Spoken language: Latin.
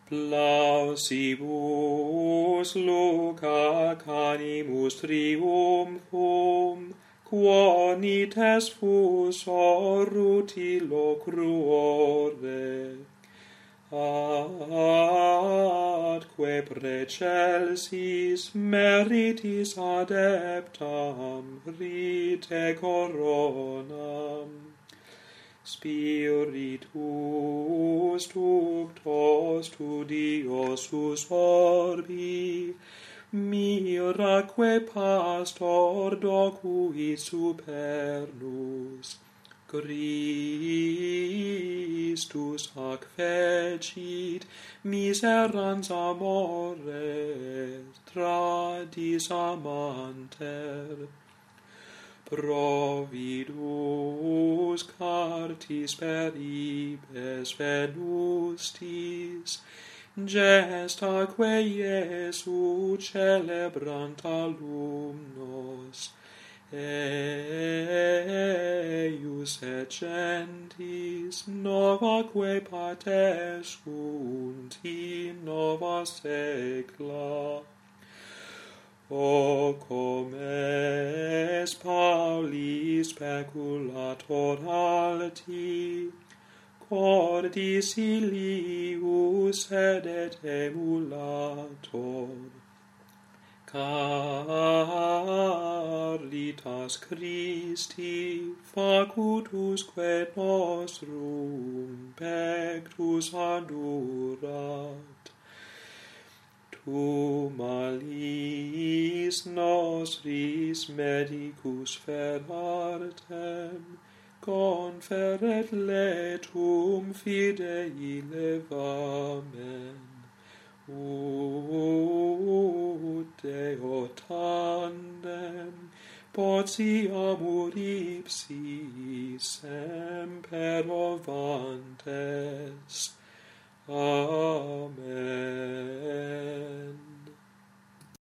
Plausibus loca canimus triumphum, quonites fusor utilo cruore, atque precelsis meritis adeptam rite coronam, Spiritus tuctos studiosus orbi, miraque pastor docui supernus, Christus ac fecit miserans amores tradis amanter, Providus cartis peribes venustis, gestaque Iesu celebrant alumnos, eius et gentis novaque patescunt in nova secla. O comes Pauli speculator alti, cordis ilius sedet emulator, caritas Christi facutusque nostrum pectus adurat, tu malis nostris medicus ferartem, conferet letum fidei levamen, ut Deo tandem potiamur ipsi semper ovantes.